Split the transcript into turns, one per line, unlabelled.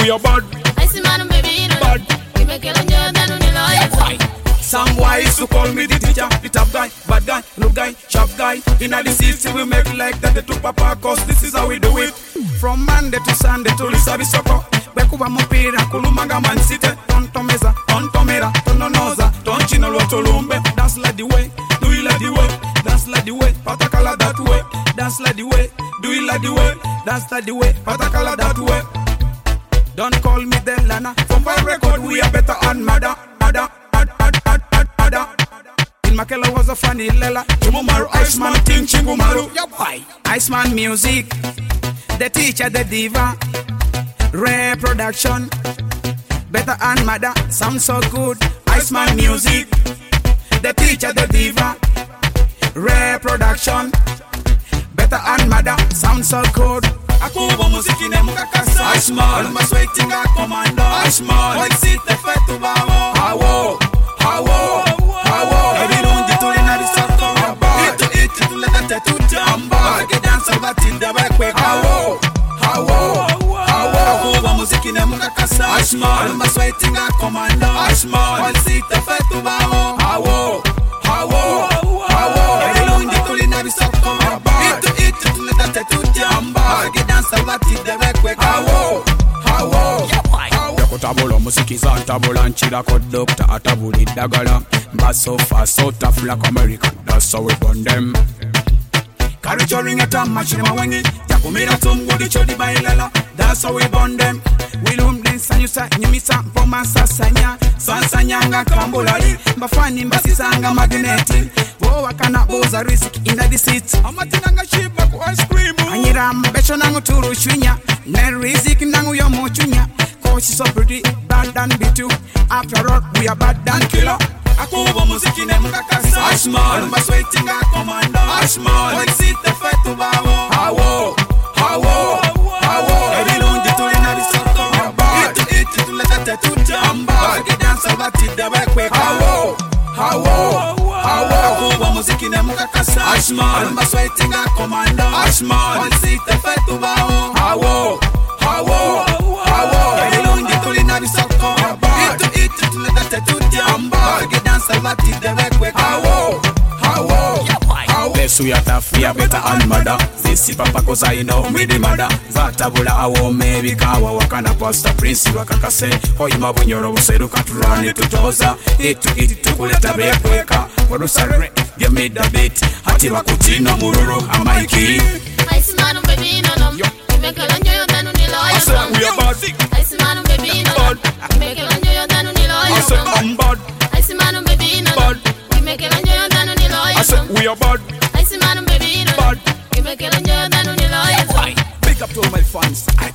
we are bad.
Icy man, baby, no
Bad.
We make it on your dad on the lawyer.
Some boy used to call me the teacher, the top guy, bad guy, look guy, sharp guy. In the city we make like that to papa, cause this is how we do it. From Monday to Sunday to Lisabi Soko. Bekuba mupira, kulumaga man city. Tontomeza, tontomera, tononoza, tonchino lotolumbe. Dance like the way, do it like the way. Dance like the way, patakala that way. Dance like the way, do it like the way. Dance like the way, patakala that way. Don't call me Delana. From my record we are better and madder. In Makela was a funny lela. Chumumaru Iceman Ting Chingumaru. Iceman music. The teacher, the diva. Rare production. Better and madder. Sound so good. Iceman music. The teacher, the diva. Rare production. Better and madder. Sound so good. Akubo muziki ne mukakasa Iceman Aluma sweatinga commando Iceman Waisite fetu bawo Hawo Ebi lundi tuli na risoko Itu tuleta tetu jamba Age dansa batinda wekwe Hawo Akubo muziki ne mukakasa Iceman Aluma sweatinga commando Iceman Waisite fetu bawo Hawo Ebi lundi tuli na risoko Itu tuleta tetu jamba Yakutabula musikiza ntabula nchira ko doctor atabuli dagala Basso fast so tough like American. That's how we burn them. Carry at a match in my wing. Yakumira tumgudi chodi bailela. That's how we burn them. We don't dance and you say you miss up for my sasanya. Sansanyanga kambulali. Bafani mbasisanga magneti. Oh, I cannot pose a risk in the seat. I'm a tinanga ship back ice cream. Anyira mbesho nangu turu shunya. Ne risk nangu yo mochunya. Cause she's so pretty, bad than B2. After all, we are bad than killer. Akubo muziki ne mukakasa Iceman Alumba sweatinga commando Iceman Waisite fetu bawo Hawo Ebi lundi tuli na risoko Itu tuleta tetu jamba Age dansa batide wekwe Hawo Akubo muziki ne mukakasa Iceman Alumba sweatinga commando Iceman Waisite fetu bawo Hawo Ebi lundi tuli na risoko Itu tuleta tetu jamba Age dansa batide wekwe Hawo Bless we are tough, we are better and mother. This papa cause I know me the mother. Zatabula awo maybe kawa wakana pasta prince wakakase. Hoi mabunyoro useru katurani tutoza. Itu kuleta bekweka. Warusare, give me the beat. Hati wakutino mururu amaiki.
Iceman baby no no. Make a lanjo yo danu ni lawyer.
I said we are bad.
Iceman baby no no. Make a lanjo yo danu ni lawyer.
I said I'm bad.
Iceman baby no no. We make a lanjo yo danu ni lawyer.
I said we are bad.
Iceman baby no no.
Bad.
We make a lanjo yo danu ni lawyer.
Big up to all my fans.